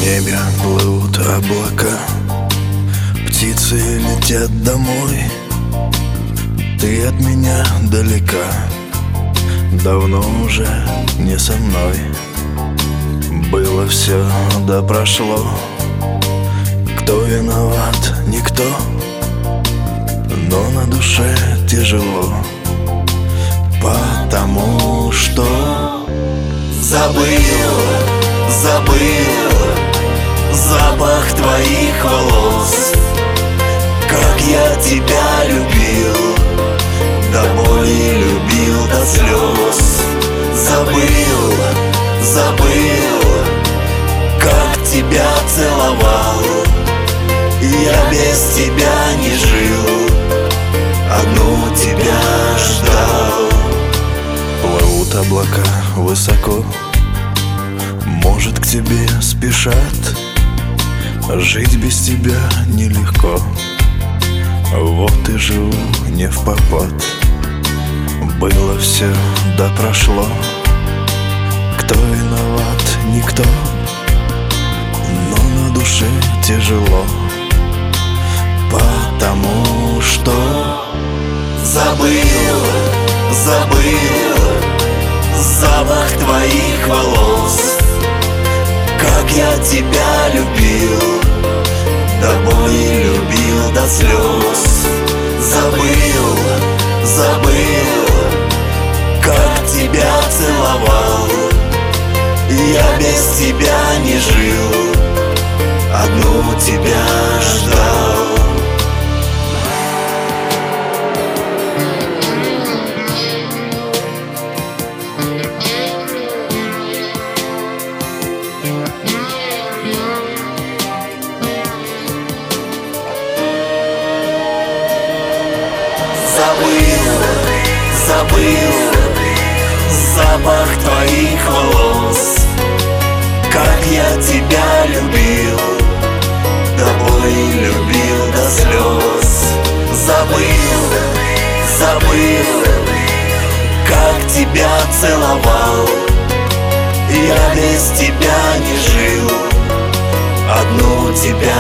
небе плывут облака, птицы летят домой. Ты от меня далека, давно уже не со мной. Было все, да прошло. Кто виноват? Никто. Но на душе тяжело, потому что забыл запах твоих волос. Как я тебя любил, до боли любил, до слез. Забыл, как тебя целовал. Я без тебя не жил, одну тебя ждал. Плывут облака высоко, может, к тебе спешат. Жить без тебя нелегко, вот и живу не впопад. Было все, да прошло. Кто виноват? Никто. Но на душе тяжело, потому что забыл запах твоих волос. Как я тебя любил, до боли любил, до слез. Забыл, как тебя целовал. Я без тебя не жил, одну тебя ждал. Забыл запах твоих волос. Как я тебя любил, до боли любил, до слез. Забыл, как тебя целовал. Я без тебя не жил, одну тебя